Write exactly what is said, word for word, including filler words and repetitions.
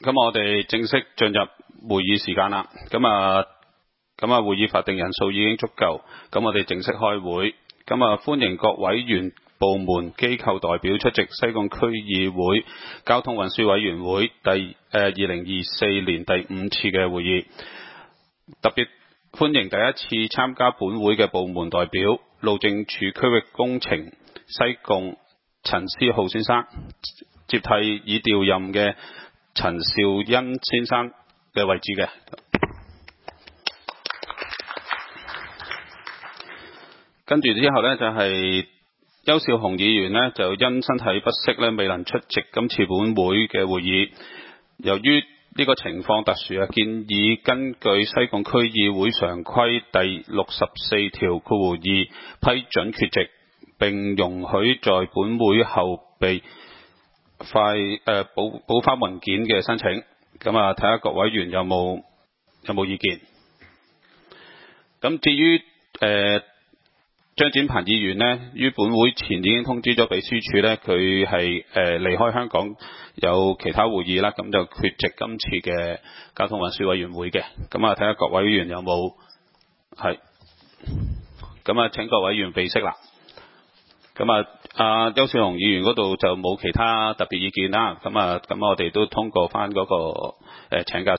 咁我哋正式進入會議時間啦。咁啊，咁啊，會議法定人數已經足夠，咁我哋正式開會。咁啊，歡迎各委員、部門、機構代表出席西貢區議會交通運輸委員會第誒二零二四年第五次嘅會議。特別歡迎第一次參加本會嘅部門代表，路政署區域工程西貢陳思浩先生，接替已調任嘅陳兆恩先生嘅位置嘅。跟住之後呢，就係、是、邱少雄議員呢，就因身體不適呢，未能出席今次本會嘅會議。由於呢個情況特殊啊，建議根據西貢區議會常規第六十四條括弧二批准缺席，並容許在本會後備快誒補補發文件嘅申請。咁啊，睇下各委員有冇有冇意見。咁至於誒。呃張展鵬議員呢，於本會前已經通知咗秘書處呢，佢係誒離開香港有其他會議啦，咁就缺席今次嘅交通運輸委員會嘅。咁啊，睇下各委員有冇係，咁啊請各委員備悉啦。咁啊，阿邱少雄議員嗰度就冇其他特別意見啦。咁啊，咁我哋都通過翻嗰個誒請假。